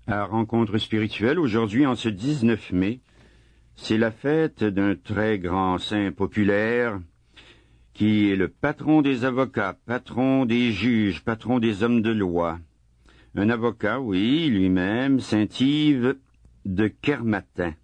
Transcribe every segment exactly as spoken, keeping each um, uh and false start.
à Rencontre spirituelle. Aujourd'hui, en ce dix-neuf mai, c'est la fête d'un très grand saint populaire qui est le patron des avocats, patron des juges, patron des hommes de loi. Un avocat, oui, lui-même, saint Yves de Kermatin.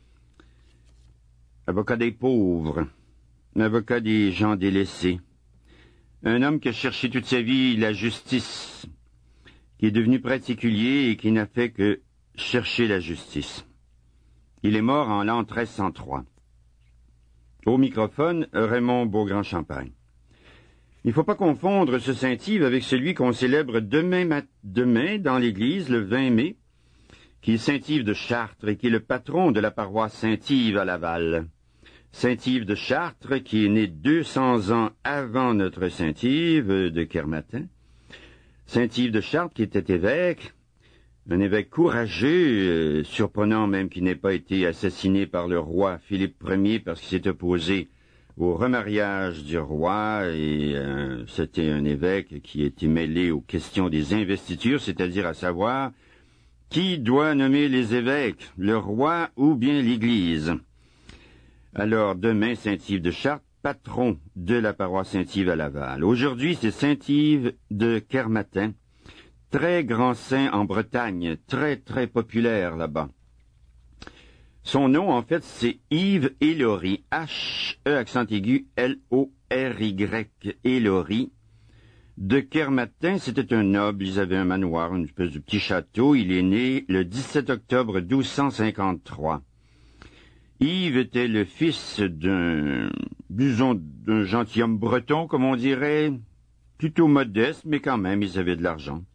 Avocat des pauvres, avocat des gens délaissés. Un homme qui a cherché toute sa vie la justice, qui est devenu prêtre séculier et qui n'a fait que chercher la justice. Il est mort en l'an treize cent trois. Au microphone, Raymond Beaugrand-Champagne. Il ne faut pas confondre ce saint Yves avec celui qu'on célèbre demain, mat- demain dans l'église, le vingt mai, qui est saint Yves de Chartres et qui est le patron de la paroisse Saint-Yves à Laval. Saint Yves de Chartres, qui est né deux cents ans avant notre saint Yves de Kermatin. Saint Yves de Chartres, qui était évêque, un évêque courageux, euh, surprenant même qu'il n'ait pas été assassiné par le roi Philippe Ier parce qu'il s'est opposé au remariage du roi, et euh, c'était un évêque qui était mêlé aux questions des investitures, c'est-à-dire à savoir qui doit nommer les évêques, le roi ou bien l'Église. Alors, demain, saint Yves de Chartres, patron de la paroisse Saint-Yves à Laval. Aujourd'hui, c'est saint Yves de Kermatin, très grand saint en Bretagne, très très populaire là-bas. Son nom, en fait, c'est Yves Hélory, H-E accent aigu, L O R Y, Hélory. De Kermatin, c'était un noble, ils avaient un manoir, une espèce de petit château. Il est né le dix-sept octobre douze cent cinquante-trois. Yves était le fils d'un, disons, d'un gentilhomme breton, comme on dirait, plutôt modeste, mais quand même, ils avaient de l'argent.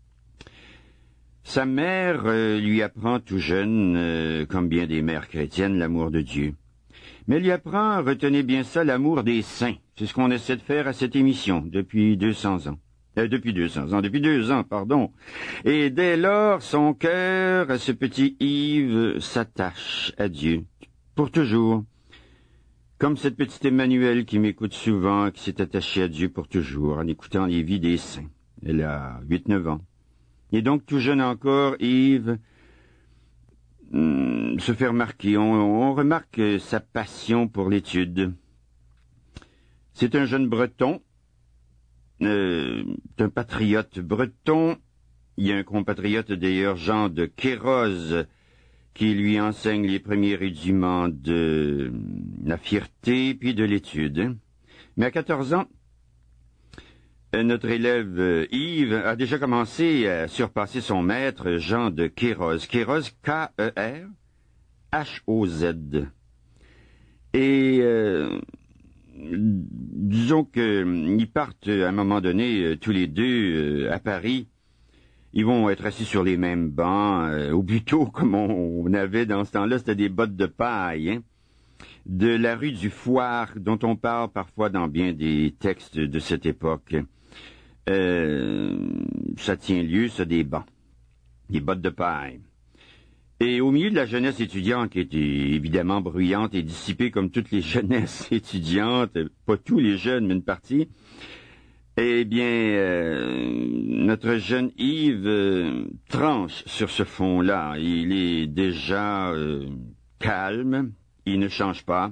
Sa mère euh, lui apprend tout jeune, euh, comme bien des mères chrétiennes, l'amour de Dieu. Mais elle lui apprend, retenez bien ça, l'amour des saints. C'est ce qu'on essaie de faire à cette émission depuis deux cents ans. Euh, depuis deux cents ans, depuis deux ans, pardon. Et dès lors, son cœur, à ce petit Yves, s'attache à Dieu. Pour toujours. Comme cette petite Emmanuelle qui m'écoute souvent, qui s'est attachée à Dieu pour toujours, en écoutant les vies des saints. Elle a huit neuf ans. Et donc, tout jeune encore, Yves hum, se fait remarquer. On, on remarque sa passion pour l'étude. C'est un jeune breton, euh, un patriote breton. Il y a un compatriote d'ailleurs, Jean de Kéros, qui lui enseigne les premiers rudiments de la fierté puis de l'étude. Mais à quatorze ans, notre élève Yves a déjà commencé à surpasser son maître, Jean de Kéros. Kéros, K E R H O Z. Et euh, disons qu'ils partent à un moment donné, tous les deux, à Paris. Ils vont être assis sur les mêmes bancs, euh, ou plutôt, comme on, on avait dans ce temps-là, c'était des bottes de paille, hein, de la rue du Foire, dont on parle parfois dans bien des textes de cette époque. Euh, ça tient lieu, ça, des bancs, des bottes de paille. Et au milieu de la jeunesse étudiante, qui était évidemment bruyante et dissipée comme toutes les jeunesses étudiantes, pas tous les jeunes, mais une partie, eh bien, euh, notre jeune Yves euh, tranche sur ce fond-là. Il est déjà euh, calme, il ne change pas.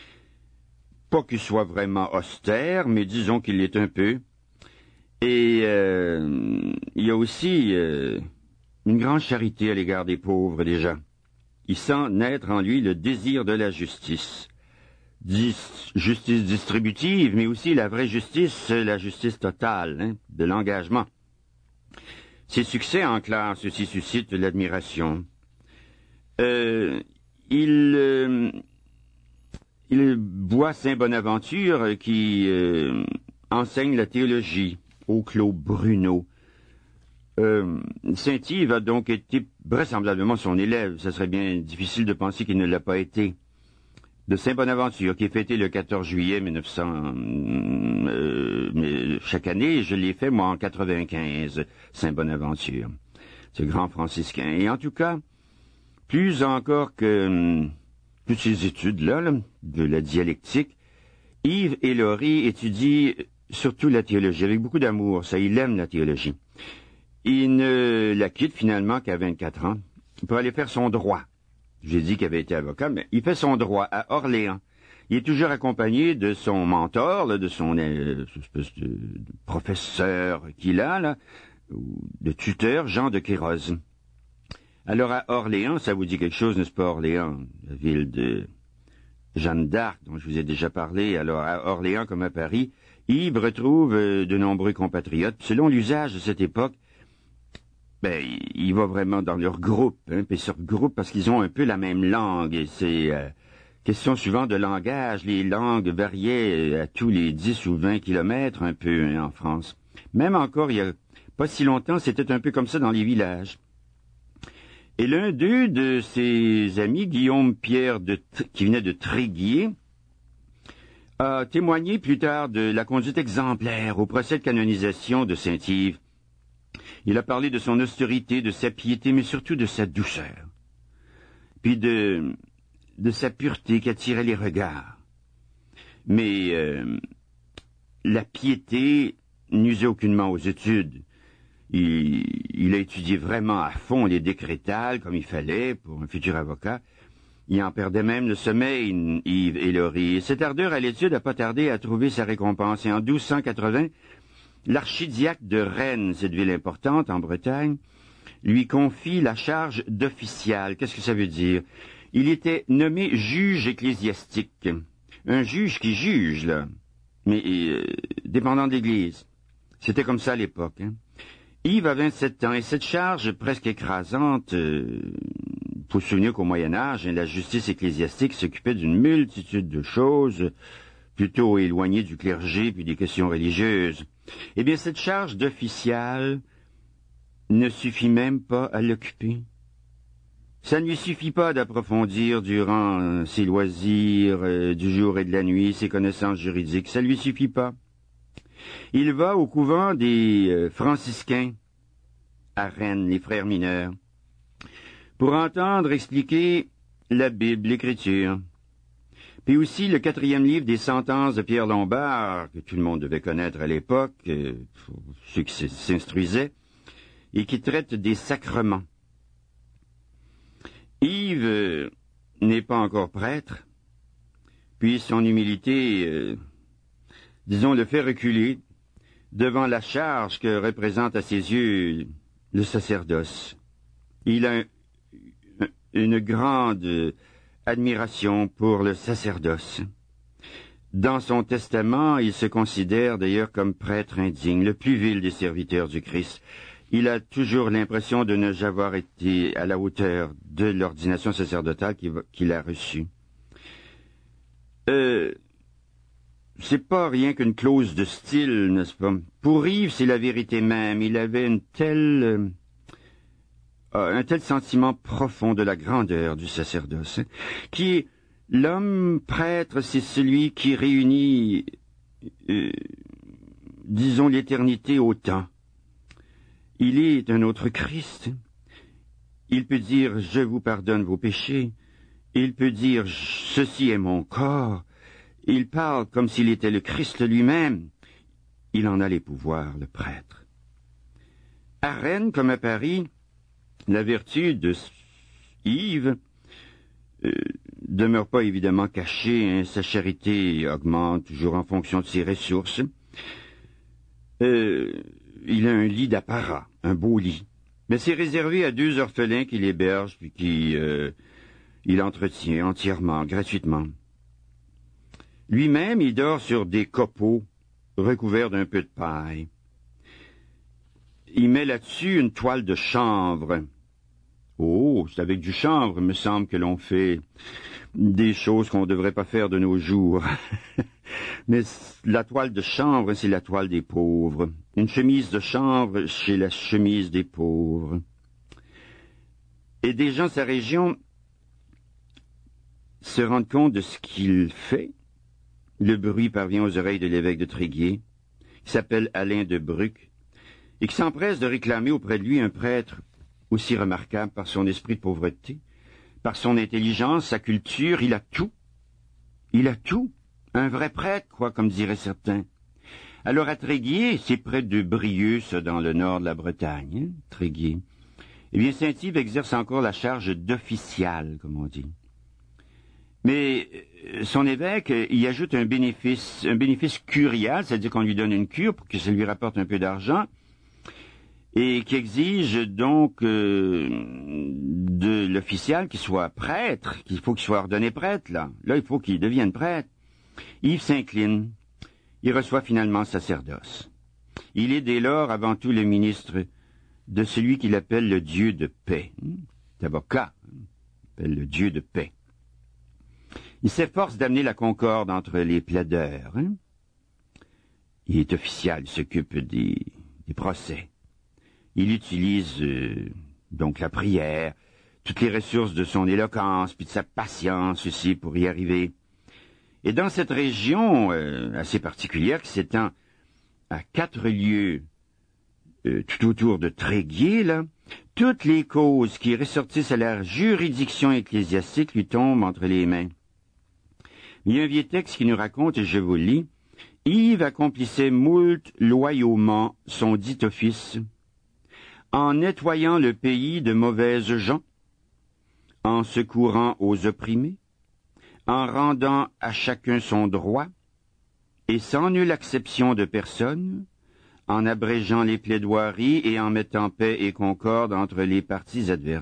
Pas qu'il soit vraiment austère, mais disons qu'il l'est un peu. Et euh, il y a aussi euh, une grande charité à l'égard des pauvres déjà. Il sent naître en lui le désir de la justice. Dis- justice distributive, mais aussi la vraie justice, la justice totale, hein, de l'engagement. Ses succès en classe aussi suscitent l'admiration. Euh, il, euh, il boit Saint Bonaventure qui euh, enseigne la théologie au Clos Bruno. Euh, Saint Yves a donc été vraisemblablement son élève. Ça serait bien difficile de penser qu'il ne l'a pas été. De Saint Bonaventure, qui est fêté le quatorze juillet mille neuf cents, euh, mais chaque année, je l'ai fait, moi, en quatre-vingt-quinze, Saint Bonaventure, ce grand franciscain. Et en tout cas, plus encore que hum, toutes ces études-là, là, de la dialectique, Yves Hélory étudie surtout la théologie, avec beaucoup d'amour, ça, il aime la théologie. il ne la quitte finalement qu'à vingt-quatre ans pour aller faire son droit. J'ai dit qu'il avait été avocat, mais il fait son droit à Orléans. Il est toujours accompagné de son mentor, là, de son euh, espèce de, de professeur qu'il a, là, ou de tuteur, Jean de Queyroz. Alors à Orléans, ça vous dit quelque chose, n'est-ce pas, Orléans, la ville de Jeanne d'Arc, dont je vous ai déjà parlé. Alors à Orléans, comme à Paris, Yves retrouve euh, de nombreux compatriotes. Selon l'usage de cette époque, ben, il va vraiment dans leur groupe, hein, puis sur groupe parce qu'ils ont un peu la même langue. Et c'est euh, question suivant de langage. Les langues variaient à tous les dix ou vingt kilomètres un peu hein, en France. Même encore, il y a pas si longtemps, c'était un peu comme ça dans les villages. Et l'un d'eux, de ses amis, Guillaume Pierre, de, qui venait de Tréguier, a témoigné plus tard de la conduite exemplaire au procès de canonisation de Saint-Yves. Il a parlé de son austérité, de sa piété, mais surtout de sa douceur, puis de, de sa pureté qui attirait les regards. Mais euh, la piété nuisait aucunement aux études. Il, il a étudié vraiment à fond les décrétales, comme il fallait, pour un futur avocat. Il en perdait même le sommeil, Yves et Laurie. Cette ardeur à l'étude n'a pas tardé à trouver sa récompense. Et en douze cent quatre-vingts, l'archidiacre de Rennes, cette ville importante en Bretagne, lui confie la charge d'official. Qu'est-ce que ça veut dire? Il était nommé juge ecclésiastique. Un juge qui juge, là, mais euh, dépendant de l'Église. C'était comme ça à l'époque. Hein. Yves a vingt-sept ans, et cette charge presque écrasante, euh, faut se souvenir qu'au Moyen-Âge, hein, la justice ecclésiastique s'occupait d'une multitude de choses, plutôt éloignées du clergé puis des questions religieuses. Eh bien, cette charge d'official ne suffit même pas à l'occuper. Ça ne lui suffit pas d'approfondir durant euh, ses loisirs euh, du jour et de la nuit ses connaissances juridiques. Ça ne lui suffit pas. Il va au couvent des euh, franciscains à Rennes, les frères mineurs, pour entendre expliquer la Bible, l'Écriture. Puis aussi le quatrième livre des sentences de Pierre Lombard, que tout le monde devait connaître à l'époque, euh, pour ceux qui s'instruisaient, et qui traite des sacrements. Yves euh, n'est pas encore prêtre, puis son humilité, euh, disons, le fait reculer devant la charge que représente à ses yeux le sacerdoce. Il a un, une grande admiration pour le sacerdoce. Dans son testament, il se considère d'ailleurs comme prêtre indigne, le plus vil des serviteurs du Christ. Il a toujours l'impression de ne jamais avoir été à la hauteur de l'ordination sacerdotale qu'il a reçue. Euh, c'est pas rien qu'une clause de style, n'est-ce pas? Pour Yves, c'est la vérité même. Il avait une telle, euh, un tel sentiment profond de la grandeur du sacerdoce, hein, qui est l'homme prêtre, c'est celui qui réunit, euh, disons, l'éternité au temps. Il est un autre Christ. Il peut dire « Je vous pardonne vos péchés ». Il peut dire « Ceci est mon corps ». Il parle comme s'il était le Christ lui-même. Il en a les pouvoirs, le prêtre. À Rennes, comme à Paris, la vertu de Yves euh, demeure pas évidemment cachée. Hein. Sa charité augmente toujours en fonction de ses ressources. Euh, il a un lit d'apparat, un beau lit. Mais c'est réservé à deux orphelins qu'il héberge puis qui euh, il entretient entièrement, gratuitement. Lui-même, il dort sur des copeaux recouverts d'un peu de paille. Il met là-dessus une toile de chanvre. Oh, c'est avec du chanvre, me semble, que l'on fait des choses qu'on ne devrait pas faire de nos jours. Mais la toile de chanvre, c'est la toile des pauvres. Une chemise de chanvre, c'est la chemise des pauvres. Et des gens de sa région se rendent compte de ce qu'il fait. Le bruit parvient aux oreilles de l'évêque de Tréguier, qui s'appelle Alain de Bruck, et qui s'empresse de réclamer auprès de lui un prêtre aussi remarquable par son esprit de pauvreté, par son intelligence, sa culture. Il a tout. Il a tout. Un vrai prêtre, quoi, comme diraient certains. Alors à Tréguier, c'est près de Brieux, ça, dans le nord de la Bretagne, hein, Tréguier. Eh bien, Saint-Yves exerce encore la charge d'official, comme on dit. Mais son évêque y ajoute un bénéfice, un bénéfice curial, c'est-à-dire qu'on lui donne une cure pour que ça lui rapporte un peu d'argent, et qui exige donc euh, de l'official qu'il soit prêtre, qu'il faut qu'il soit ordonné prêtre, là. Là, il faut qu'il devienne prêtre. Yves s'incline. Il reçoit finalement le sacerdoce. Il est dès lors avant tout le ministre de celui qu'il appelle le Dieu de paix. D'avocat, il appelle le Dieu de paix. Il s'efforce d'amener la concorde entre les plaideurs. Hein? Il est official, il s'occupe des, des procès. Il utilise euh, donc la prière, toutes les ressources de son éloquence, puis de sa patience aussi pour y arriver. Et dans cette région euh, assez particulière qui s'étend à quatre lieues euh, tout autour de Tréguier, là, toutes les causes qui ressortissent à la juridiction ecclésiastique lui tombent entre les mains. Il y a un vieux texte qui nous raconte, et je vous le lis, « Yves accomplissait moult loyalement son dit office, en nettoyant le pays de mauvaises gens, en secourant aux opprimés, en rendant à chacun son droit, et sans nulle acception de personne, en abrégeant les plaidoiries et en mettant paix et concorde entre les parties adverses. »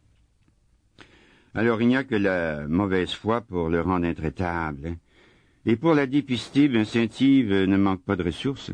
Alors il n'y a que la mauvaise foi pour le rendre intraitable. Hein. Et pour la dépister, ben, Saint-Yves ne manque pas de ressources.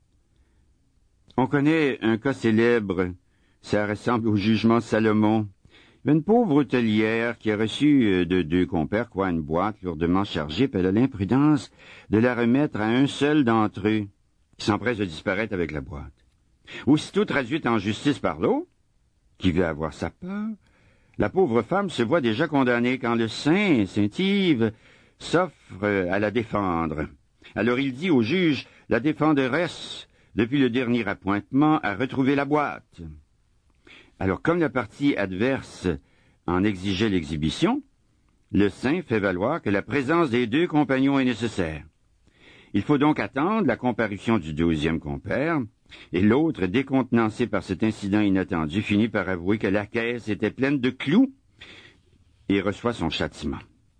On connaît un cas célèbre, ça ressemble au jugement de Salomon. Une pauvre hôtelière qui a reçu de deux compères quoi une boîte lourdement chargée, puis elle a l'imprudence de la remettre à un seul d'entre eux, qui s'empresse de disparaître avec la boîte. Aussitôt traduite en justice par l'autre, qui veut avoir sa part, la pauvre femme se voit déjà condamnée quand le saint, Saint-Yves, s'offre à la défendre. Alors il dit au juge, la défenderesse, depuis le dernier appointement, a retrouvé la boîte. Alors comme la partie adverse en exigeait l'exhibition, le saint fait valoir que la présence des deux compagnons est nécessaire. Il faut donc attendre la comparution du deuxième compère, et l'autre, décontenancé par cet incident inattendu, finit par avouer que la caisse était pleine de clous et reçoit son châtiment.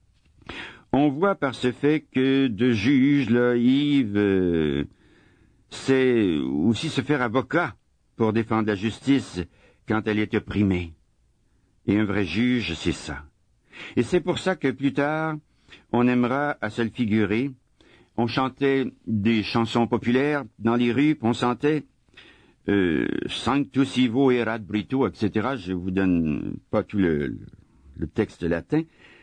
On voit par ce fait que de juge, là, Yves euh, sait aussi se faire avocat pour défendre la justice quand elle est opprimée. Et un vrai juge, c'est ça. Et c'est pour ça que plus tard, on aimera à se le figurer. On chantait des chansons populaires dans les rues, puis on sentait euh, Sanctus Ivo erat Brito, et cetera. Je vous donne pas tout le, le texte latin.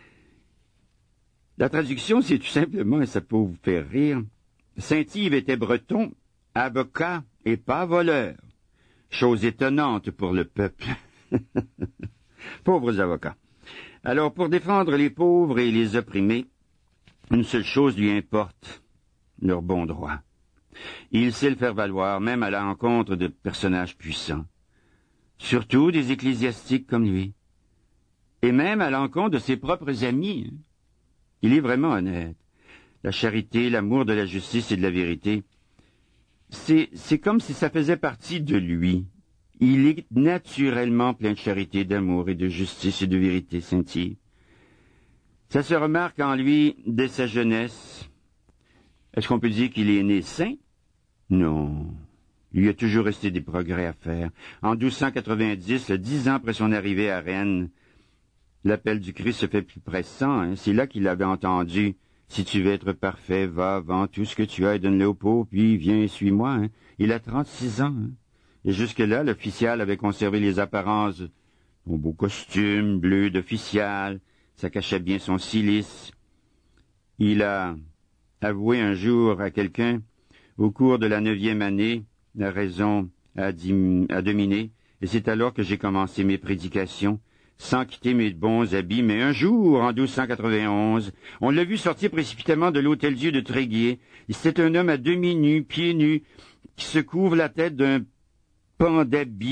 La traduction, c'est tout simplement, et ça peut vous faire rire, Saint-Yves était breton, avocat et pas voleur. Chose étonnante pour le peuple. Pauvres avocats. Alors, pour défendre les pauvres et les opprimés, une seule chose lui importe, leur bon droit. Il sait le faire valoir, même à l'encontre de personnages puissants, surtout des ecclésiastiques comme lui, et même à l'encontre de ses propres amis. Il est vraiment honnête. La charité, l'amour de la justice et de la vérité, c'est, c'est comme si ça faisait partie de lui. Il est naturellement plein de charité, d'amour et de justice et de vérité, Saint-Yves. Ça se remarque en lui dès sa jeunesse. Est-ce qu'on peut dire qu'il est né saint? Non. Il y a toujours resté des progrès à faire. En douze cent quatre-vingt-dix, dix ans après son arrivée à Rennes, l'appel du Christ se fait plus pressant. Hein. C'est là qu'il avait entendu « Si tu veux être parfait, va, vends tout ce que tu as et donne-le aux pauvres, puis viens et suis-moi. Hein. » Il a trente-six ans. Hein. Et jusque-là, l'official avait conservé les apparences, son beau costume bleu d'official, ça cachait bien son cilice. Il a avoué un jour à quelqu'un, au cours de la neuvième année, la raison à, dim- à dominer, et c'est alors que j'ai commencé mes prédications, sans quitter mes bons habits, mais un jour, en douze cent quatre-vingt-onze, on l'a vu sortir précipitamment de l'hôtel-Dieu de Tréguier. C'était un homme à demi nu, pieds nus, qui se couvre la tête d'un pan d'habits,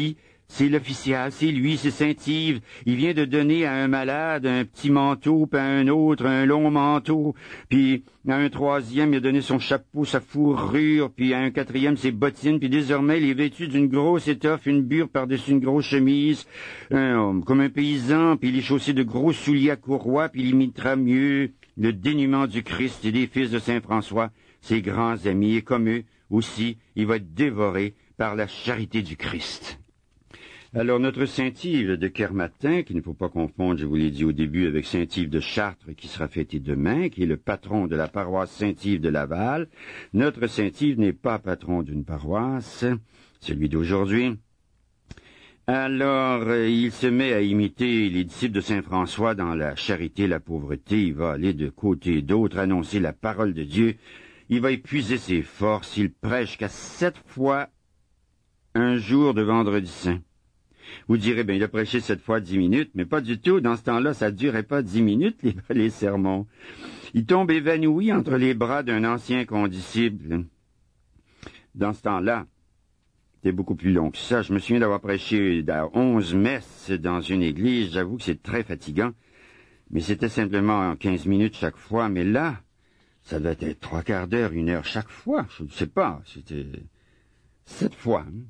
C'est l'official, c'est lui, c'est Saint-Yves. Il vient de donner à un malade un petit manteau, puis à un autre un long manteau, puis à un troisième, il a donné son chapeau, sa fourrure, puis à un quatrième, ses bottines, puis désormais, il est vêtu d'une grosse étoffe, une bure par-dessus une grosse chemise, un, comme un paysan, puis il est chaussé de gros souliers à courroie, puis il imitera mieux le dénuement du Christ et des fils de Saint-François, ses grands amis, et comme eux aussi, il va être dévoré par la charité du Christ. Alors, notre Saint-Yves de Kermatin, qu'il ne faut pas confondre, je vous l'ai dit au début, avec Saint-Yves de Chartres, qui sera fêté demain, qui est le patron de la paroisse Saint-Yves de Laval. Notre Saint-Yves n'est pas patron d'une paroisse, celui d'aujourd'hui. Alors, euh, il se met à imiter les disciples de Saint-François dans la charité, la pauvreté. Il va aller de côté et d'autre, annoncer la parole de Dieu. Il va épuiser ses forces. Il prêche qu'à sept fois un jour de vendredi saint. Vous direz, ben, il a prêché cette fois dix minutes, mais pas du tout. Dans ce temps-là, ça ne durait pas dix minutes, les, les sermons. Il tombe évanoui entre les bras d'un ancien condisciple. Dans ce temps-là, c'était beaucoup plus long que ça. Je me souviens d'avoir prêché onze messes dans une église. J'avoue que c'est très fatigant. Mais c'était simplement quinze minutes chaque fois. Mais là, ça devait être trois quarts d'heure, une heure chaque fois. Je ne sais pas. C'était sept fois. Hein.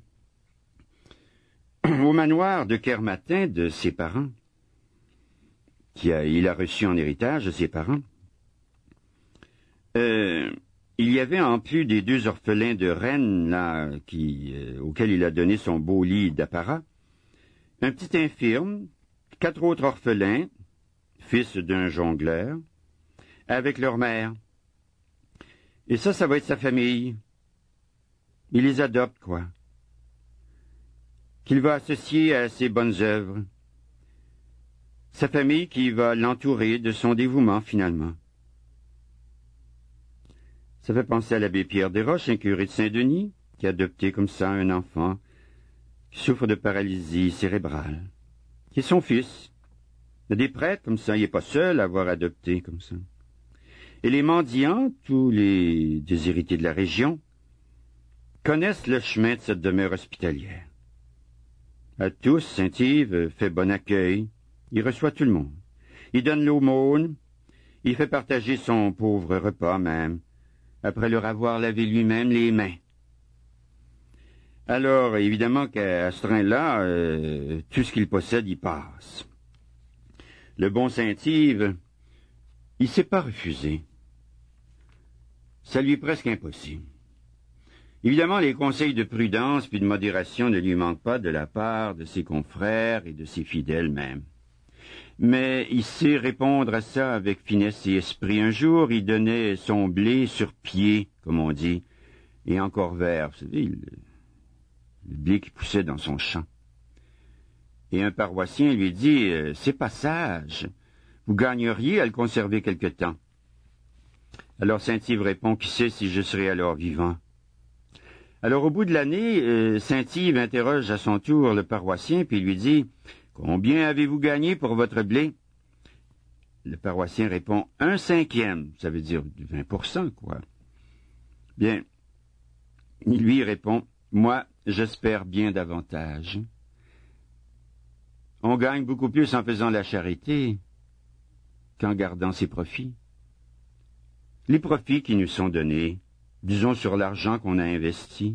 Au manoir de Kermatin de ses parents, qu'il a, il a reçu en héritage de ses parents, euh, il y avait en plus des deux orphelins de Rennes, là, qui, euh, auxquels il a donné son beau lit d'apparat, un petit infirme, quatre autres orphelins, fils d'un jongleur, avec leur mère. Et ça, ça va être sa famille. Il les adopte, quoi. Qu'il va associer à ses bonnes œuvres. Sa famille qui va l'entourer de son dévouement, finalement. Ça fait penser à l'abbé Pierre Desroches, un curé de Saint-Denis, qui a adopté comme ça un enfant qui souffre de paralysie cérébrale, qui est son fils. Il y a des prêtres comme ça, il n'est pas seul à avoir adopté comme ça. Et les mendiants, tous les déshérités de la région, connaissent le chemin de cette demeure hospitalière. À tous, Saint-Yves fait bon accueil, il reçoit tout le monde. Il donne l'aumône, il fait partager son pauvre repas même, après leur avoir lavé lui-même les mains. Alors, évidemment qu'à ce train-là, euh, tout ce qu'il possède y passe. Le bon Saint-Yves, il ne s'est pas refusé. Ça lui est presque impossible. Évidemment, les conseils de prudence puis de modération ne lui manquent pas de la part de ses confrères et de ses fidèles même. Mais il sait répondre à ça avec finesse et esprit. Un jour, il donnait son blé sur pied, comme on dit, et encore vert, vous savez, le, le blé qui poussait dans son champ. Et un paroissien lui dit, euh, « C'est pas sage, vous gagneriez à le conserver quelque temps. » Alors Saint-Yves répond, « Qui sait si je serai alors vivant ?» Alors, au bout de l'année, euh, Saint-Yves interroge à son tour le paroissien, puis lui dit, « Combien avez-vous gagné pour votre blé? » Le paroissien répond, « Un cinquième. » Ça veut dire du vingt pour cent, quoi. Bien, il lui répond, « Moi, j'espère bien davantage. » On gagne beaucoup plus en faisant la charité qu'en gardant ses profits. Les profits qui nous sont donnés, disons sur l'argent qu'on a investi.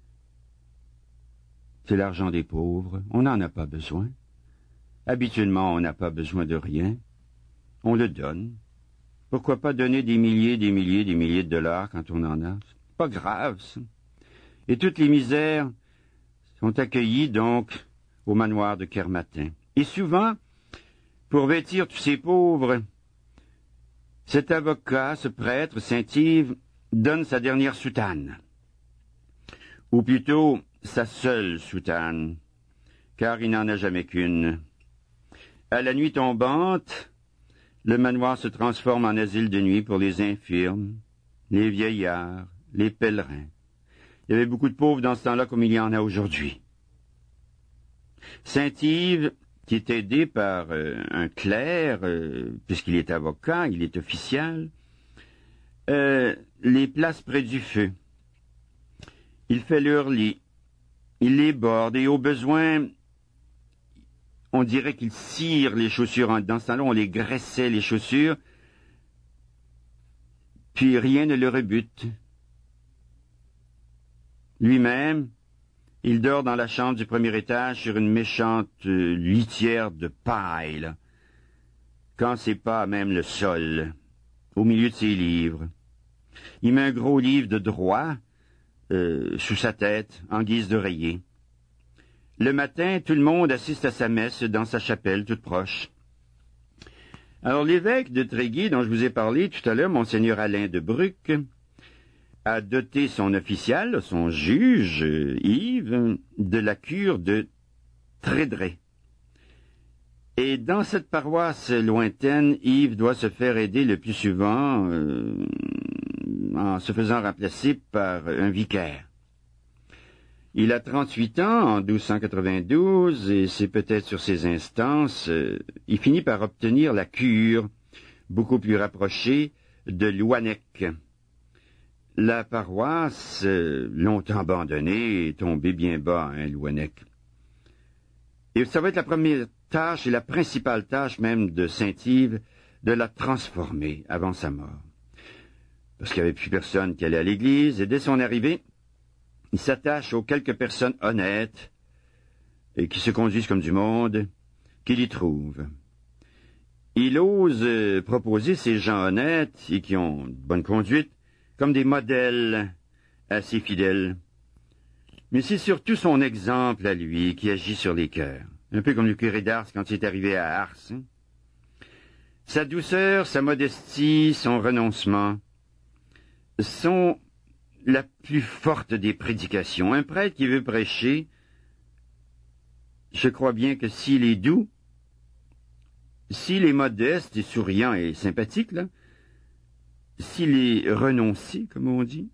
C'est l'argent des pauvres. On n'en a pas besoin. Habituellement, on n'a pas besoin de rien. On le donne. Pourquoi pas donner des milliers, des milliers, des milliers de dollars quand on en a? C'est pas grave, ça. Et toutes les misères sont accueillies, donc, au manoir de Kermatin. Et souvent, pour vêtir tous ces pauvres, cet avocat, ce prêtre, Saint-Yves, donne sa dernière soutane, ou plutôt sa seule soutane, car il n'en a jamais qu'une. À la nuit tombante, le manoir se transforme en asile de nuit pour les infirmes, les vieillards, les pèlerins. Il y avait beaucoup de pauvres dans ce temps-là comme il y en a aujourd'hui. Saint-Yves, qui est aidé par euh, un clerc, euh, puisqu'il est avocat, il est official, euh, les place près du feu. Il fait leur lit, il les borde et au besoin, on dirait qu'il cire les chaussures. Dans ce temps-là, on les graissait, les chaussures, puis rien ne le rebute. Lui-même, il dort dans la chambre du premier étage sur une méchante euh, litière de paille, là, quand c'est pas même le sol, au milieu de ses livres. Il met un gros livre de droit euh, sous sa tête, en guise d'oreiller. Le matin, tout le monde assiste à sa messe dans sa chapelle toute proche. Alors l'évêque de Tréguier, dont je vous ai parlé tout à l'heure, Monseigneur Alain de Bruck, a doté son official, son juge, Yves, de la cure de Trédré. Et dans cette paroisse lointaine, Yves doit se faire aider le plus souvent euh, en se faisant remplacer par un vicaire. Il a trente-huit ans en douze cent quatre-vingt-douze, et c'est peut-être sur ses instances, euh, il finit par obtenir la cure, beaucoup plus rapprochée, de Louannec. La paroisse, euh, longtemps abandonnée, est tombée bien bas, hein, Louannec. Et ça va être la première tâche et la principale tâche même de Saint-Yves, de la transformer avant sa mort. Parce qu'il n'y avait plus personne qui allait à l'église, et dès son arrivée, il s'attache aux quelques personnes honnêtes et qui se conduisent comme du monde, qu'il y trouve. Il ose euh, proposer ces gens honnêtes et qui ont une bonne conduite comme des modèles assez fidèles. Mais c'est surtout son exemple à lui qui agit sur les cœurs, un peu comme le curé d'Ars quand il est arrivé à Ars. Hein? Sa douceur, sa modestie, son renoncement sont la plus forte des prédications. Un prêtre qui veut prêcher, je crois bien que s'il est doux, s'il est modeste et souriant et sympathique, là, s'il est renoncé, comme on dit,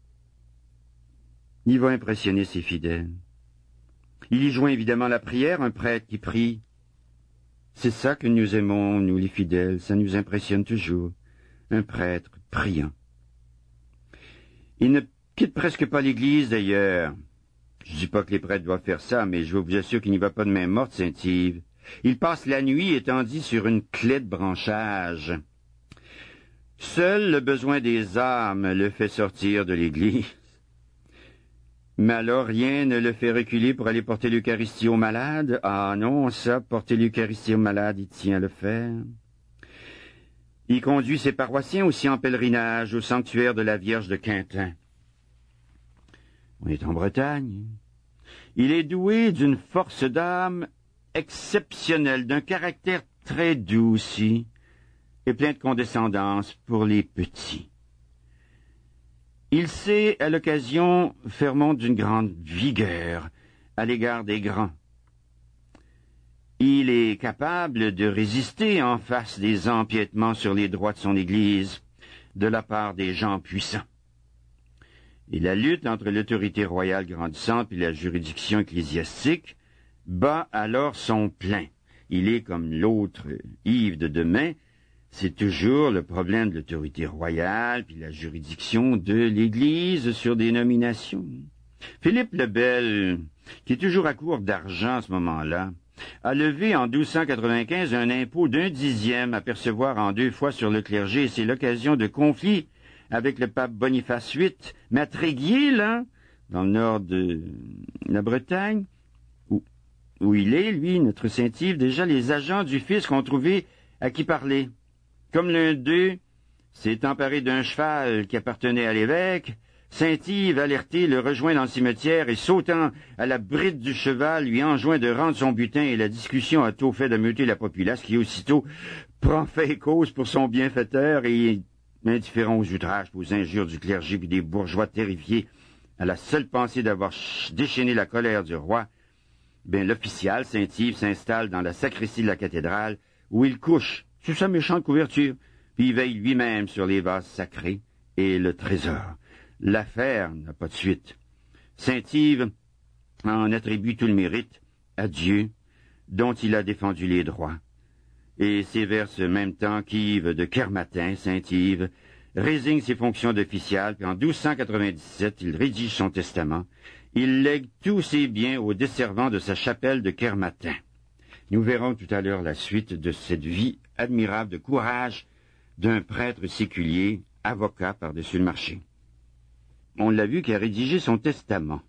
il va impressionner ses fidèles. Il y joint évidemment la prière, un prêtre qui prie. C'est ça que nous aimons, nous les fidèles, ça nous impressionne toujours. Un prêtre priant. Il ne quitte presque pas l'église, d'ailleurs. Je dis pas que les prêtres doivent faire ça, mais je vous assure qu'il n'y va pas de main morte, Saint-Yves. Il passe la nuit étendu sur une clé de branchage. Seul le besoin des âmes le fait sortir de l'église. Mais alors rien ne le fait reculer pour aller porter l'Eucharistie aux malades. Ah non, ça, porter l'Eucharistie aux malades, il tient à le faire. Il conduit ses paroissiens aussi en pèlerinage au sanctuaire de la Vierge de Quintin. On est en Bretagne. Il est doué d'une force d'âme exceptionnelle, d'un caractère très doux aussi, et plein de condescendance pour les petits. Il sait, à l'occasion, faire montre d'une grande vigueur à l'égard des grands. Il est capable de résister en face des empiètements sur les droits de son Église de la part des gens puissants. Et la lutte entre l'autorité royale grandissante et la juridiction ecclésiastique bat alors son plein. Il est comme l'autre Yves de demain, c'est toujours le problème de l'autorité royale puis la juridiction de l'Église sur des nominations. Philippe le Bel, qui est toujours à court d'argent à ce moment-là, a levé en douze cent quatre-vingt-quinze un impôt d'un dixième à percevoir en deux fois sur le clergé, et c'est l'occasion de conflits avec le pape Boniface huit, mais à Tréguier, là, dans le nord de la Bretagne, où, où il est, lui, notre Saint-Yves, déjà les agents du fisc ont trouvé à qui parler. Comme l'un d'eux s'est emparé d'un cheval qui appartenait à l'évêque, Saint-Yves, alerté, le rejoint dans le cimetière et, sautant à la bride du cheval, lui enjoint de rendre son butin, et la discussion a tôt fait d'ameuter la populace qui aussitôt prend fait et cause pour son bienfaiteur et indifférent aux outrages, aux injures du clergé puis des bourgeois terrifiés à la seule pensée d'avoir déchaîné la colère du roi. Ben, l'official, Saint-Yves, s'installe dans la sacristie de la cathédrale où il couche sous sa méchante couverture, puis il veille lui-même sur les vases sacrés et le trésor. L'affaire n'a pas de suite. Saint-Yves en attribue tout le mérite à Dieu, dont il a défendu les droits. Et c'est vers ce même temps qu'Yves de Kermatin, Saint-Yves, résigne ses fonctions d'official, puis en douze cent quatre-vingt-dix-sept, il rédige son testament. Il lègue tous ses biens aux desservants de sa chapelle de Kermatin. Nous verrons tout à l'heure la suite de cette vie admirable de courage d'un prêtre séculier, avocat par-dessus le marché. On l'a vu qui a rédigé son testament.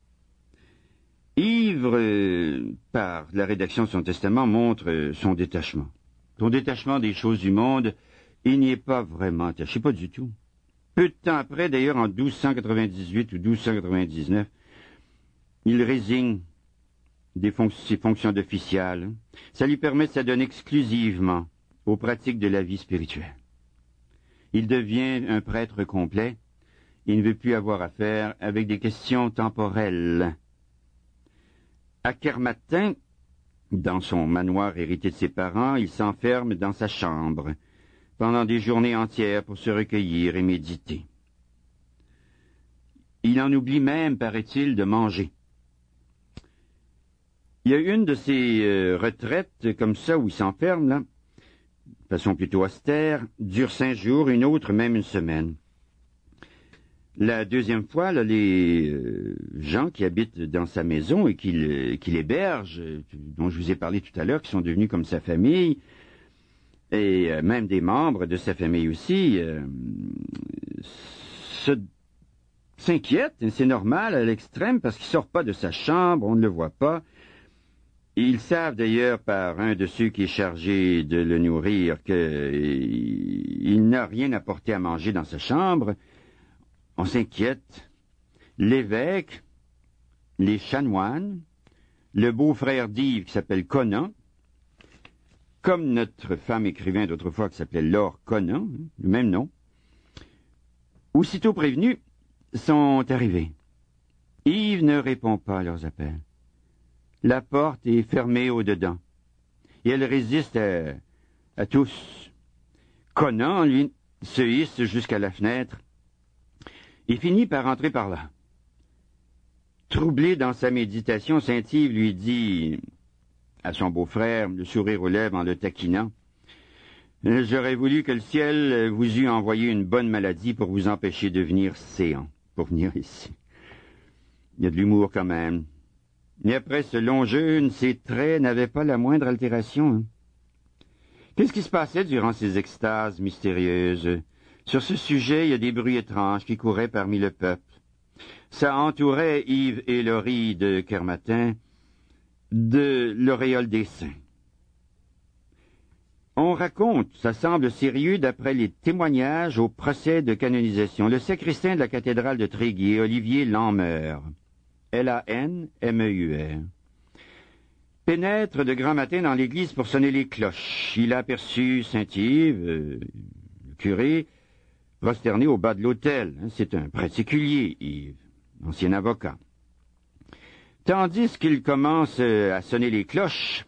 Ivre euh, par la rédaction de son testament montre euh, son détachement. Son détachement des choses du monde, il n'y est pas vraiment attaché, pas du tout. Peu de temps après, d'ailleurs en douze cent quatre-vingt-dix-huit ou douze cent quatre-vingt-dix-neuf, il résigne des fon- ses fonctions d'official. Ça lui permet de s'adonner exclusivement aux pratiques de la vie spirituelle. Il devient un prêtre complet. Il ne veut plus avoir affaire avec des questions temporelles. À Kermatin, dans son manoir hérité de ses parents, il s'enferme dans sa chambre pendant des journées entières pour se recueillir et méditer. Il en oublie même, paraît-il, de manger. Il y a une de ces euh, retraites comme ça où il s'enferme, là, de façon plutôt austère, dure cinq jours, une autre même une semaine. La deuxième fois, là, les euh, gens qui habitent dans sa maison et qui, le, qui l'hébergent, euh, dont je vous ai parlé tout à l'heure, qui sont devenus comme sa famille, et euh, même des membres de sa famille aussi, euh, se, s'inquiètent, et c'est normal à l'extrême, parce qu'il sort pas de sa chambre, on ne le voit pas. Ils savent d'ailleurs par un de ceux qui est chargé de le nourrir qu'il n'a rien apporté à manger dans sa chambre. On s'inquiète. L'évêque, les chanoines, le beau-frère d'Yves qui s'appelle Conan, comme notre femme écrivain d'autrefois qui s'appelait Laure Conan, le même nom, aussitôt prévenus, sont arrivés. Yves ne répond pas à leurs appels. La porte est fermée au-dedans, et elle résiste à, à tous. Conan, lui, se hisse jusqu'à la fenêtre, et finit par entrer par là. Troublé dans sa méditation, Saint-Yves lui dit à son beau-frère, le sourire aux lèvres en le taquinant, « J'aurais voulu que le ciel vous eût envoyé une bonne maladie pour vous empêcher de venir séant, pour venir ici. Il y a de l'humour quand même. Mais après ce long jeûne, ses traits n'avaient pas la moindre altération. Hein. Qu'est-ce qui se passait durant ces extases mystérieuses? Sur ce sujet, il y a des bruits étranges qui couraient parmi le peuple. Ça entourait Yves et Laurie de Kermatin de l'auréole des saints. On raconte, ça semble sérieux d'après les témoignages au procès de canonisation. Le sacristain de la cathédrale de Tréguier, Olivier Lanmeur, L A N M E U R, pénètre de grand matin dans l'église pour sonner les cloches. Il a aperçu Saint-Yves, euh, le curé, prosterné au bas de l'autel. C'est un particulier, Yves, ancien avocat. Tandis qu'il commence à sonner les cloches,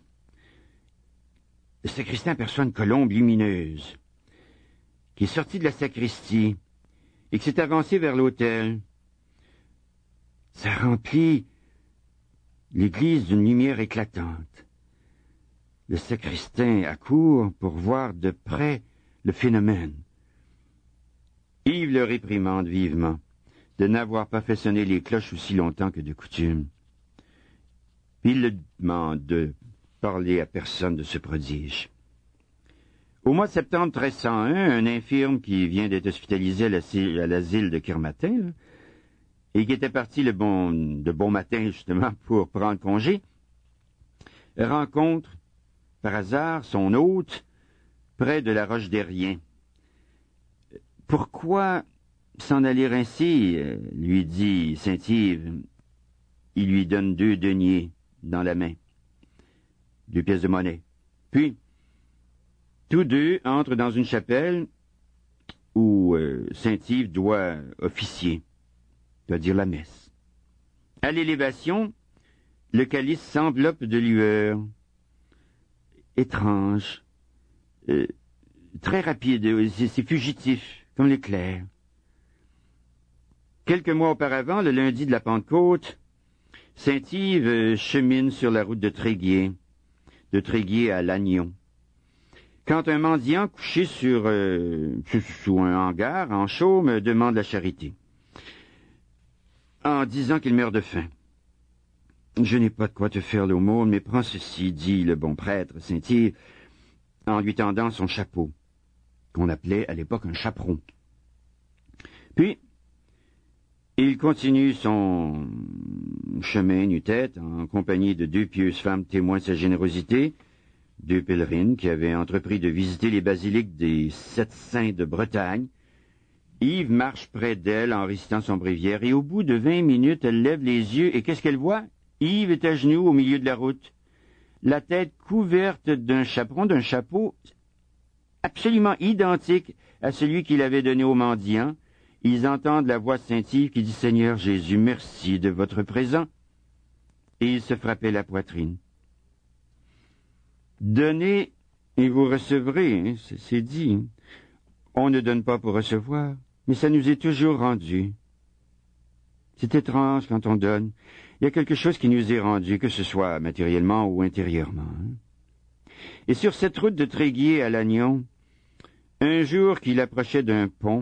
le sacristain aperçoit une colombe lumineuse qui est sortie de la sacristie et qui s'est avancée vers l'autel. Ça remplit l'église d'une lumière éclatante. Le sacristain accourt pour voir de près le phénomène. Yves le réprimande vivement de n'avoir pas fait sonner les cloches aussi longtemps que de coutume. Puis il le demande de parler à personne de ce prodige. Au mois de septembre treize cent un, un infirme qui vient d'être hospitalisé à l'asile de Kermatin, là, et qui était parti le bon, de bon matin justement pour prendre congé, rencontre par hasard son hôte près de la roche des Riens. Pourquoi s'en aller ainsi, lui dit Saint-Yves. Il lui donne deux deniers dans la main, deux pièces de monnaie. Puis, tous deux entrent dans une chapelle où euh, Saint-Yves doit officier, doit dire la messe. À l'élévation, le calice s'enveloppe de lueur, étrange, euh, très rapide, c'est, c'est fugitif, comme l'éclair. Quelques mois auparavant, le lundi de la Pentecôte, Saint-Yves euh, chemine sur la route de Tréguier, de Tréguier à Lannion. Quand un mendiant couché sur, euh, sous un hangar en chaume demande la charité, en disant qu'il meurt de faim. Je n'ai pas de quoi te faire l'aumône, mais prends ceci, dit le bon prêtre, Saint-Yves, en lui tendant son chapeau, qu'on appelait à l'époque un chaperon. Puis, il continue son chemin nu-tête en compagnie de deux pieuses femmes témoins de sa générosité, deux pèlerines qui avaient entrepris de visiter les basiliques des Sept Saints de Bretagne. Yves marche près d'elle en récitant son bréviaire, et au bout de vingt minutes, elle lève les yeux, et qu'est-ce qu'elle voit? Yves est à genoux au milieu de la route, la tête couverte d'un chaperon, d'un chapeau absolument identique à celui qu'il avait donné au mendiant. Ils entendent la voix de Saint-Yves qui dit « Seigneur Jésus, merci de votre présent ». Et ils se frappaient la poitrine. Donnez et vous recevrez, hein, c'est dit. Hein. On ne donne pas pour recevoir, mais ça nous est toujours rendu. C'est étrange quand on donne. Il y a quelque chose qui nous est rendu, que ce soit matériellement ou intérieurement. Hein. Et sur cette route de Tréguier à Lannion, un jour qu'il approchait d'un pont,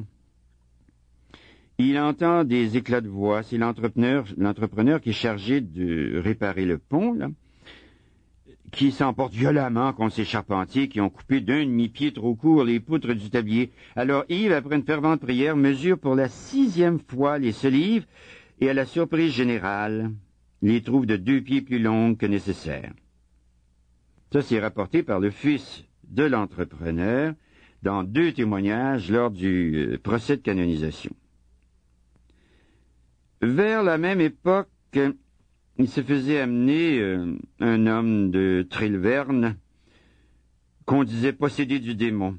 il entend des éclats de voix. C'est l'entrepreneur, l'entrepreneur qui est chargé de réparer le pont, là, qui s'emporte violemment contre ces charpentiers qui ont coupé d'un demi-pied trop court les poutres du tablier. Alors Yves, après une fervente prière, mesure pour la sixième fois les solives et, à la surprise générale, les trouve de deux pieds plus longues que nécessaire. Ça, c'est rapporté par le fils de l'entrepreneur dans deux témoignages lors du procès de canonisation. Vers la même époque, il se faisait amener euh, un homme de Trilverne qu'on disait possédé du démon.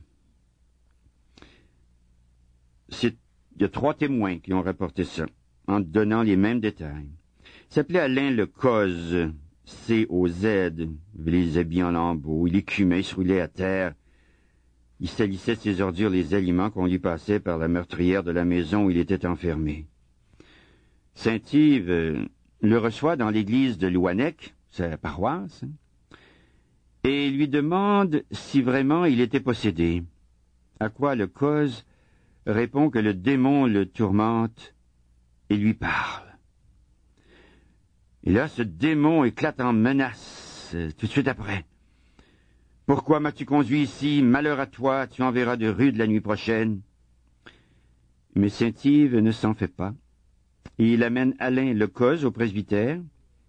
C'est, il y a trois témoins qui ont rapporté ça, en donnant les mêmes détails. Il s'appelait Alain Le Coz, C O Z, les habits en lambeaux, il écumait, il se roulait à terre. Il salissait de ses ordures les aliments qu'on lui passait par la meurtrière de la maison où il était enfermé. Saint-Yves euh, le reçoit dans l'église de Louannec, sa paroisse, et lui demande si vraiment il était possédé. À quoi le cause répond que le démon le tourmente et lui parle. Et là, ce démon éclate en menace euh, tout de suite après. « Pourquoi m'as-tu conduit ici? Malheur à toi, tu en verras de rude la nuit prochaine. » Mais Saint-Yves ne s'en fait pas. Et il amène Alain Le Coz au presbytère,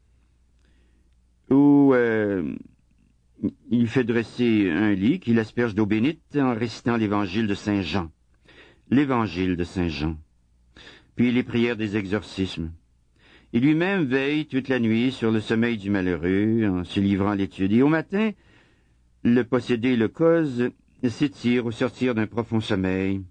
où euh, il fait dresser un lit qu'il asperge d'eau bénite en récitant l'évangile de Saint Jean. L'évangile de Saint Jean. Puis les prières des exorcismes. Et lui-même veille toute la nuit sur le sommeil du malheureux, en se livrant à l'étude. Et au matin, le possédé Le Coz s'étire au sortir d'un profond sommeil.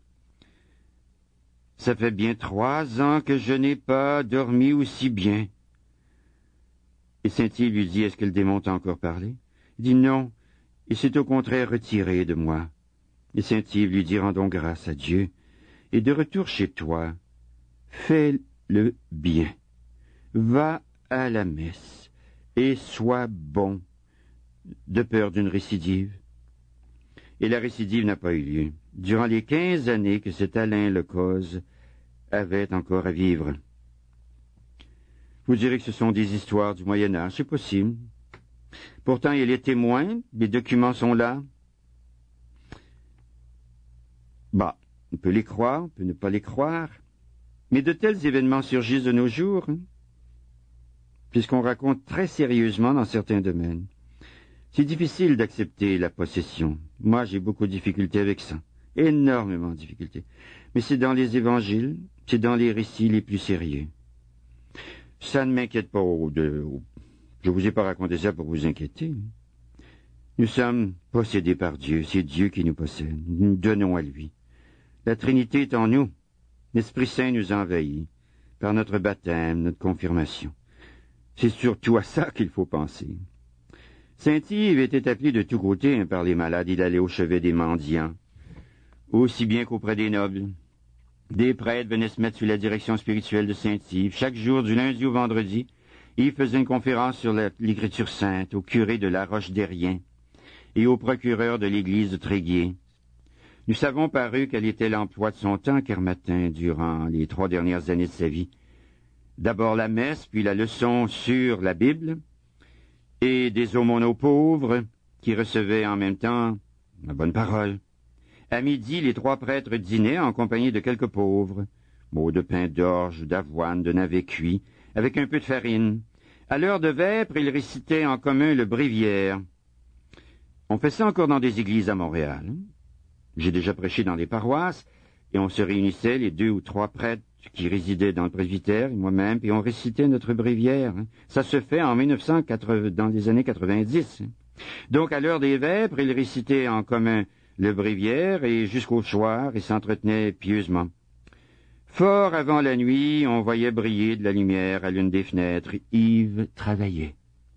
Ça fait bien trois ans que je n'ai pas dormi aussi bien. Et Saint-Yves lui dit, est-ce que le démon t'a encore parlé? Il dit non, il s'est au contraire retiré de moi. Et Saint-Yves lui dit, rendons grâce à Dieu. Et de retour chez toi, fais le bien. Va à la messe et sois bon, de peur d'une récidive. Et la récidive n'a pas eu lieu. Durant les quinze années que cet Alain Le Coz avait encore à vivre. Vous direz que ce sont des histoires du Moyen-Âge, c'est possible. Pourtant, il est témoin, les documents sont là. Bah, on peut les croire, on peut ne pas les croire. Mais de tels événements surgissent de nos jours, hein, puisqu'on raconte très sérieusement dans certains domaines. C'est difficile d'accepter la possession. Moi, j'ai beaucoup de difficultés avec ça. Énormément de difficultés. Mais c'est dans les évangiles, c'est dans les récits les plus sérieux. Ça ne m'inquiète pas. Au, de, au, je vous ai pas raconté ça pour vous inquiéter. Nous sommes possédés par Dieu. C'est Dieu qui nous possède. Nous nous donnons à lui. La Trinité est en nous. L'Esprit Saint nous envahit par notre baptême, notre confirmation. C'est surtout à ça qu'il faut penser. Saint-Yves était appelé de tous côtés hein, par les malades. Il allait au chevet des mendiants, aussi bien qu'auprès des nobles. Des prêtres venaient se mettre sous la direction spirituelle de Saint-Yves. Chaque jour, du lundi au vendredi, Yves faisait une conférence sur la, l'Écriture sainte au curé de la Roche-Derrien et au procureur de l'église de Tréguier. Nous savons par eux quel était l'emploi de son temps, car matin, durant les trois dernières années de sa vie, D'abord la messe, puis la leçon sur la Bible, et des aumônes aux pauvres, qui recevaient en même temps la bonne parole. À midi, les trois prêtres dînaient en compagnie de quelques pauvres, mots de pain d'orge, d'avoine, de navets cuits, avec un peu de farine. À l'heure de vêpres, ils récitaient en commun le bréviaire. On fait ça encore dans des églises à Montréal. J'ai déjà prêché dans des paroisses, et on se réunissait, les deux ou trois prêtres qui résidaient dans le presbytère, et moi-même, et on récitait notre bréviaire. Ça se fait en mille neuf cent quatre-vingts, dans les années quatre-vingt-dix. Donc, à l'heure des vêpres, ils récitaient en commun le bréviaire, et jusqu'au soir, ils s'entretenaient pieusement. Fort avant la nuit, on voyait briller de la lumière à l'une des fenêtres. Yves travaillait.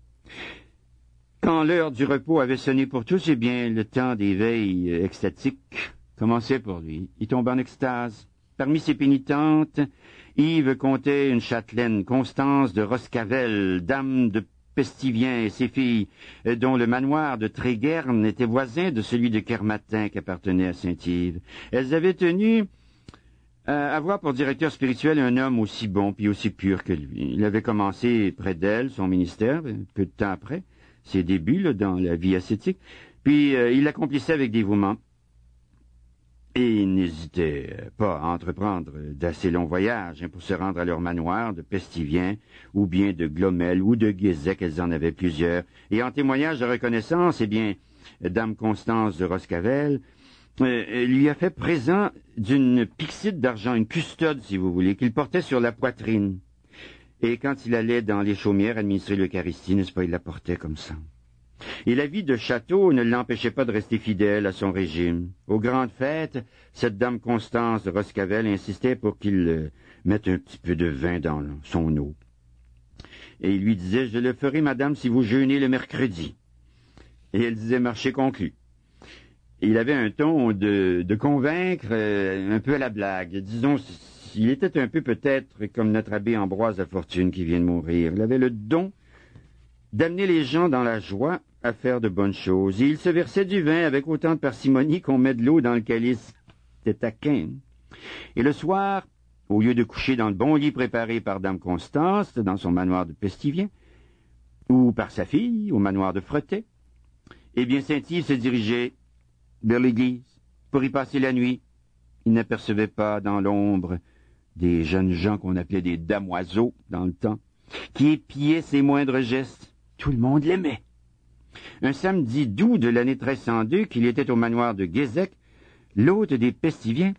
Quand l'heure du repos avait sonné pour tous, eh bien, le temps des veilles extatiques commençait pour lui. Il tombait en extase. Parmi ses pénitentes, Yves comptait une châtelaine, Constance de Roscavel, dame de Pestivien et ses filles, dont le manoir de Tréguerne était voisin de celui de Kermatin qui appartenait à Saint-Yves. Elles avaient tenu à avoir pour directeur spirituel un homme aussi bon puis aussi pur que lui. Il avait commencé près d'elle son ministère, peu de temps après, ses débuts là, dans la vie ascétique, puis euh, il l'accomplissait avec dévouement. Et il n'hésitait pas à entreprendre d'assez longs voyages hein, pour se rendre à leur manoir de Pestivien, ou bien de Glomel, ou de Guézec, elles en avaient plusieurs. Et en témoignage de reconnaissance, eh bien, Dame Constance de Roscavel euh, lui a fait présent d'une pyxide d'argent, une custode, si vous voulez, qu'il portait sur la poitrine. Et quand il allait dans les chaumières administrer l'Eucharistie, n'est-ce pas, il la portait comme ça. Et la vie de château ne l'empêchait pas de rester fidèle à son régime. Aux grandes fêtes, cette dame Constance de Roscavel insistait pour qu'il euh, mette un petit peu de vin dans son eau. Et il lui disait, « Je le ferai, madame, si vous jeûnez le mercredi. » Et elle disait, « Marché conclu. » Il avait un ton de, de convaincre, euh, un peu à la blague. Disons, il était un peu peut-être comme notre abbé Ambroise de Fortune qui vient de mourir. Il avait le don d'amener les gens dans la joie à faire de bonnes choses. Et il se versait du vin avec autant de parcimonie qu'on met de l'eau dans le calice. C'était taquin. Et le soir, au lieu de coucher dans le bon lit préparé par Dame Constance, dans son manoir de Pestivien, ou par sa fille, au manoir de Fretet, eh bien Saint-Yves se dirigeait vers l'église pour y passer la nuit. Il n'apercevait pas dans l'ombre des jeunes gens qu'on appelait des damoiseaux dans le temps, qui épiaient ses moindres gestes. Tout le monde l'aimait. Un samedi d'août de l'année treize cent deux, qu'il était au manoir de Guézec, l'hôte des Pestiviens,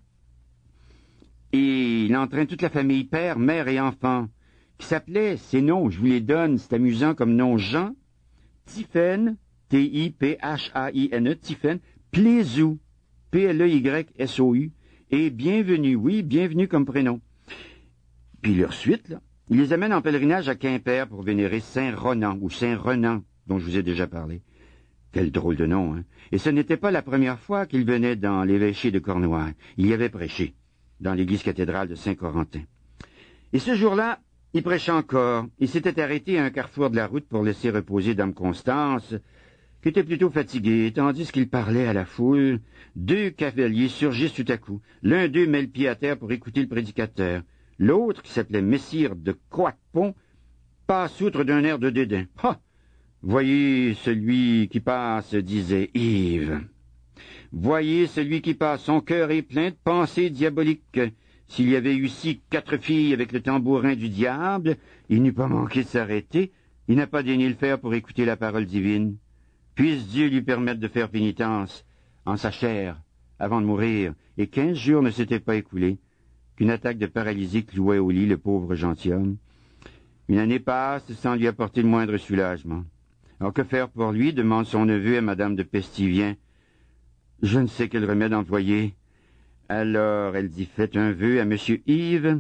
et il entraîne toute la famille, père, mère et enfant, qui s'appelait, ces noms, je vous les donne, c'est amusant comme nom, Jean, Tiphaine, T I P H A I N E, Tiphaine, Plésou, P L E Y S O U, et bienvenue, oui, bienvenue comme prénom. Puis leur suite, là, il les amène en pèlerinage à Quimper pour vénérer Saint-Ronan, ou Saint-Renan, dont je vous ai déjà parlé. Quel drôle de nom, hein. Et ce n'était pas la première fois qu'il venait dans l'évêché de Cornouailles. Il y avait prêché, dans l'église cathédrale de Saint-Corentin. Et ce jour-là, il prêchait encore. Il s'était arrêté à un carrefour de la route pour laisser reposer Dame Constance, qui était plutôt fatiguée, tandis qu'il parlait à la foule. Deux cavaliers surgissent tout à coup. L'un d'eux met le pied à terre pour écouter le prédicateur. L'autre, qui s'appelait Messire de Coatepont, passe outre d'un air de dédain. « Ah! Voyez celui qui passe, disait Yves. Voyez celui qui passe, son cœur est plein de pensées diaboliques. S'il y avait eu ici quatre filles avec le tambourin du diable, il n'eût pas manqué de s'arrêter. Il n'a pas daigné le faire pour écouter la parole divine. Puisse Dieu lui permettre de faire pénitence en sa chair avant de mourir. Et quinze jours ne s'étaient pas écoulés qu'une attaque de paralysie clouait au lit le pauvre gentilhomme. Une année passe sans lui apporter le moindre soulagement. Alors que faire pour lui, demande son neveu à Madame de Pestivien. Je ne sais quel remède employer. Alors elle dit, faites un vœu à Monsieur Yves.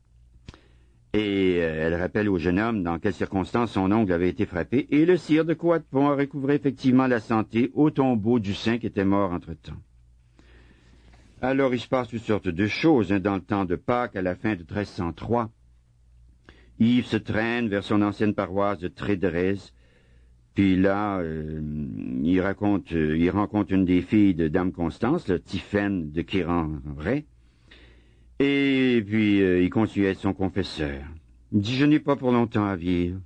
Et elle rappelle au jeune homme dans quelles circonstances son ongle avait été frappé, et le sire de Coatepont a recouvré effectivement la santé au tombeau du saint qui était mort entre-temps. Alors il se passe toutes sortes de choses hein, dans le temps de Pâques à la fin de treize cent trois. Yves se traîne vers son ancienne paroisse de Trédrez, puis là, euh, il, raconte, euh, il rencontre une des filles de Dame Constance, le Tiphaine de Quéranray, et puis euh, il continue à être son confesseur. Il dit, je n'ai pas pour longtemps à vivre.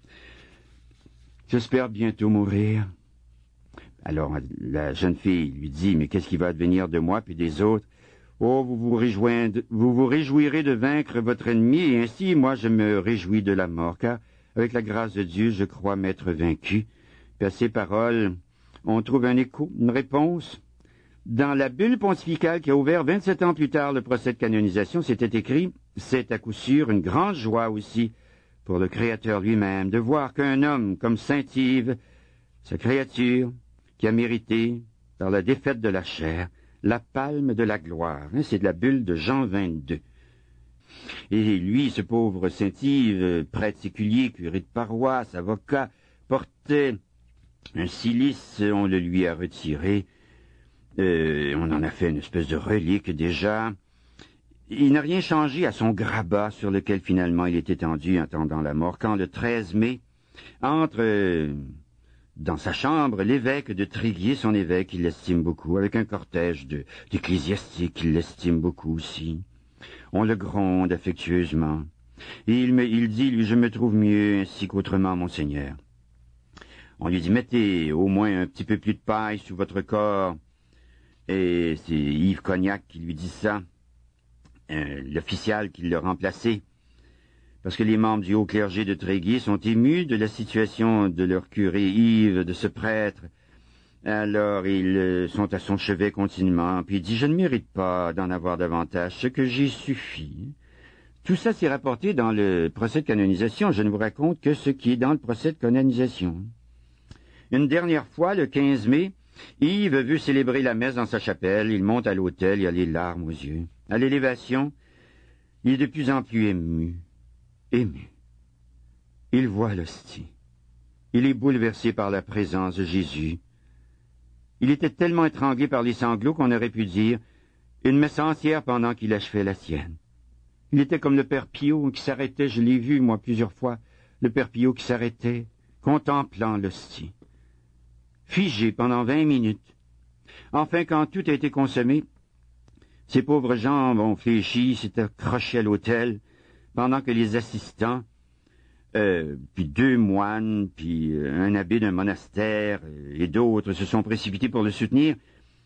J'espère bientôt mourir. Alors la jeune fille lui dit, mais qu'est-ce qui va advenir de moi puis des autres? Oh, vous vous, réjoindre, vous vous réjouirez de vaincre votre ennemi, et ainsi moi je me réjouis de la mort, car avec la grâce de Dieu, je crois m'être vaincu. Puis à ces paroles, on trouve un écho, une réponse. Dans la bulle pontificale qui a ouvert vingt-sept ans plus tard le procès de canonisation, c'était écrit, c'est à coup sûr une grande joie aussi pour le Créateur lui-même de voir qu'un homme comme saint Yves, sa créature, qui a mérité, par la défaite de la chair, la palme de la gloire. Hein, c'est de la bulle de Jean vingt-deux. Et lui, ce pauvre saint Yves, prêtre séculier, curé de paroisse, avocat, portait un cilice, on le lui a retiré. Euh, on en a fait une espèce de relique déjà. Il n'a rien changé à son grabat sur lequel finalement il est étendu en attendant la mort, quand le treize mai, entre euh, dans sa chambre l'évêque de Tréguier, son évêque, il l'estime beaucoup, avec un cortège de, d'ecclésiastiques, il l'estime beaucoup aussi. On le gronde affectueusement. Et il, me, il dit, lui, je me trouve mieux ainsi qu'autrement, monseigneur. On lui dit, mettez au moins un petit peu plus de paille sous votre corps. Et c'est Yves Cognac qui lui dit ça, euh, l'official qui l'a remplacé, parce que les membres du haut clergé de Tréguier sont émus de la situation de leur curé Yves, de ce prêtre. Alors ils euh, sont à son chevet continuellement, puis il dit, je ne mérite pas d'en avoir davantage, ce que j'ai suffit. Tout ça s'est rapporté dans le procès de canonisation, je ne vous raconte que ce qui est dans le procès de canonisation. Une dernière fois, le quinze mai, Yves veut célébrer la messe dans sa chapelle, il monte à l'autel, il a les larmes aux yeux. À l'élévation, il est de plus en plus ému, ému. Il voit l'hostie. Il est bouleversé par la présence de Jésus. Il était tellement étranglé par les sanglots qu'on aurait pu dire une messe entière pendant qu'il achevait la sienne. Il était comme le père Pio qui s'arrêtait, je l'ai vu moi plusieurs fois, le père Pio qui s'arrêtait, contemplant l'hostie. Figé pendant vingt minutes. Enfin, quand tout a été consommé, ses pauvres jambes ont fléchi, s'étaient accrochées à l'autel, pendant que les assistants, euh, puis deux moines, puis un abbé d'un monastère et d'autres se sont précipités pour le soutenir.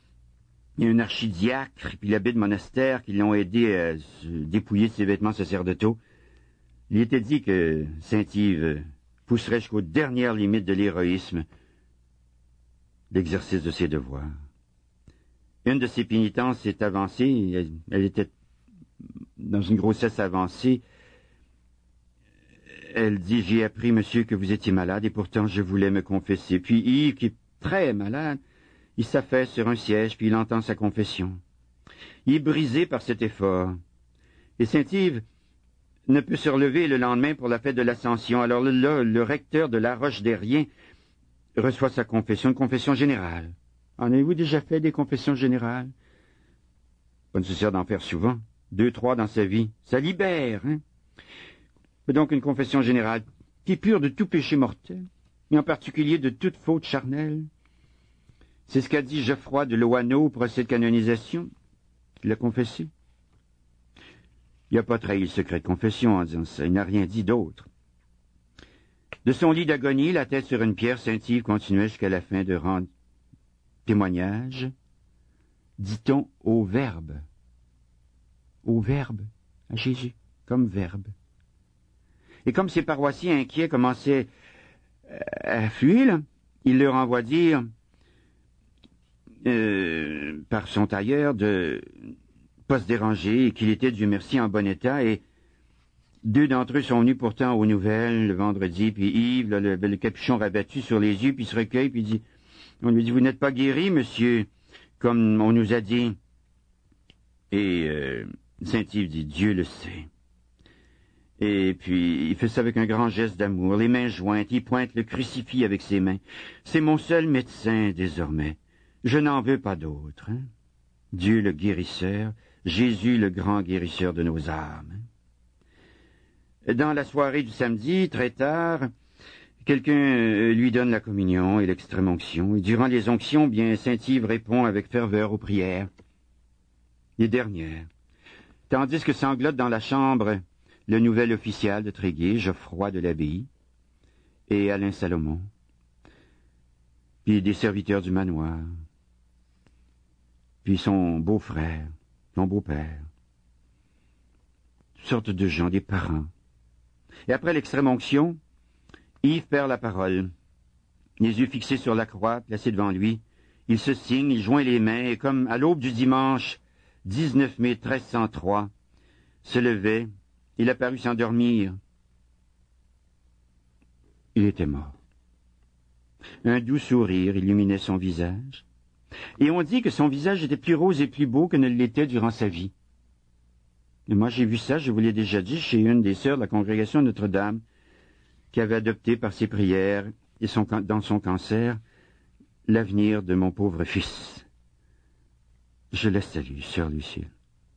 Il y a un archidiacre, puis l'abbé de monastère qui l'ont aidé à se dépouiller de ses vêtements sacerdotaux. Il était dit que saint Yves pousserait jusqu'aux dernières limites de l'héroïsme l'exercice de ses devoirs. Une de ses pénitences s'est avancée, elle, elle était dans une grossesse avancée. Elle dit, j'ai appris, monsieur, que vous étiez malade, et pourtant je voulais me confesser. Puis Yves, qui est très malade, il s'affaisse sur un siège, puis il entend sa confession. Il est brisé par cet effort. Et saint Yves ne peut se relever le lendemain pour la fête de l'Ascension. Alors là, le recteur de La Roche-Derrien reçoit sa confession, une confession générale. En avez-vous déjà fait des confessions générales? Pas nécessaire d'en faire souvent. Deux, trois dans sa vie. Ça libère, hein? Donc une confession générale qui est pure de tout péché mortel, et en particulier de toute faute charnelle. C'est ce qu'a dit Geoffroy de Loanneau au procès de canonisation. Il l'a confessé. Il n'a pas trahi le secret de confession en disant ça. Il n'a rien dit d'autre. De son lit d'agonie, la tête sur une pierre, saint Yves continuait jusqu'à la fin de rendre témoignage, dit-on, au Verbe. Au Verbe, à Jésus, comme Verbe. Et comme ses paroissiens inquiets commençaient à affluer, là, il leur envoie dire, euh, par son tailleur, de pas se déranger, et qu'il était, Dieu merci, en bon état, et deux d'entre eux sont venus pourtant aux nouvelles le vendredi, puis Yves, là, le, le capuchon rabattu sur les yeux, puis il se recueille, puis il dit, on lui dit, vous n'êtes pas guéri, monsieur, comme on nous a dit. Et euh, saint Yves dit, Dieu le sait. Et puis, il fait ça avec un grand geste d'amour, les mains jointes, il pointe le crucifix avec ses mains. C'est mon seul médecin, désormais. Je n'en veux pas d'autre. Hein? Dieu le guérisseur, Jésus le grand guérisseur de nos âmes. Dans la soirée du samedi, très tard, quelqu'un lui donne la communion et l'extrême-onction. Et durant les onctions, bien, saint Yves répond avec ferveur aux prières. Les dernières. Tandis que sanglote dans la chambre le nouvel official de Tréguier, Geoffroy de l'Abbaye, et Alain Salomon, puis des serviteurs du manoir, puis son beau-frère, son beau-père, toutes sortes de gens, des parents. Et après l'extrême-onction, Yves perd la parole. Les yeux fixés sur la croix, placée devant lui, il se signe, il joint les mains, et comme à l'aube du dimanche dix-neuf mai treize cent trois, se levait, il apparut s'endormir. Il était mort. Un doux sourire illuminait son visage, et on dit que son visage était plus rose et plus beau que ne l'était durant sa vie. Et moi, j'ai vu ça, je vous l'ai déjà dit, chez une des sœurs de la congrégation Notre-Dame, qui avait adopté par ses prières et son, dans son cancer l'avenir de mon pauvre fils. Je la salue, sœur Lucille.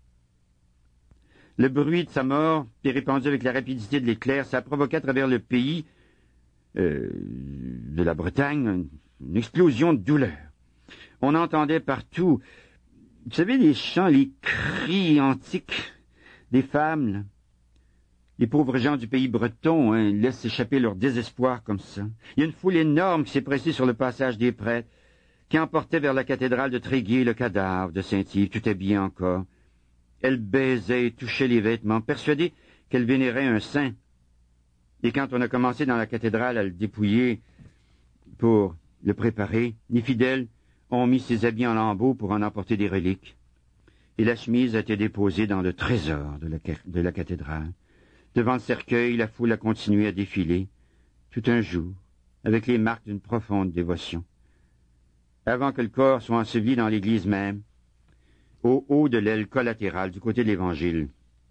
Le bruit de sa mort, puis répandu avec la rapidité de l'éclair, ça a provoqué à travers le pays euh, de la Bretagne une explosion de douleur. On entendait partout, vous savez, les chants, les cris antiques des femmes, là. Les pauvres gens du pays breton hein, laissent échapper leur désespoir comme ça. Il y a une foule énorme qui s'est pressée sur le passage des prêtres, qui emportait vers la cathédrale de Tréguier le cadavre de Saint-Yves, tout habillé encore. Elle baisait et touchait les vêtements, persuadée qu'elle vénérait un saint. Et quand on a commencé dans la cathédrale à le dépouiller pour le préparer, les fidèles ont mis ses habits en lambeaux pour en emporter des reliques. Et la chemise a été déposée dans le trésor de la, de la cathédrale. Devant le cercueil, la foule a continué à défiler, tout un jour, avec les marques d'une profonde dévotion. Avant que le corps soit enseveli dans l'église même, au haut de l'aile collatérale, du côté de l'Évangile.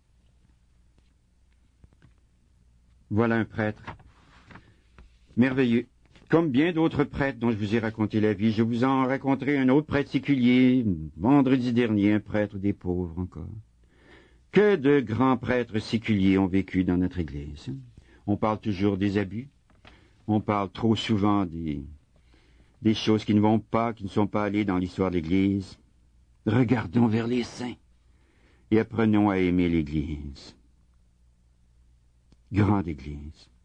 Voilà un prêtre merveilleux. Comme bien d'autres prêtres dont je vous ai raconté la vie, je vous en raconterai un autre prêtre séculier, vendredi dernier, un prêtre des pauvres encore. Que de grands prêtres séculiers ont vécu dans notre Église. On parle toujours des abus, on parle trop souvent des, des choses qui ne vont pas, qui ne sont pas allées dans l'histoire de l'Église. Regardons vers les saints et apprenons à aimer l'Église. Grande Église.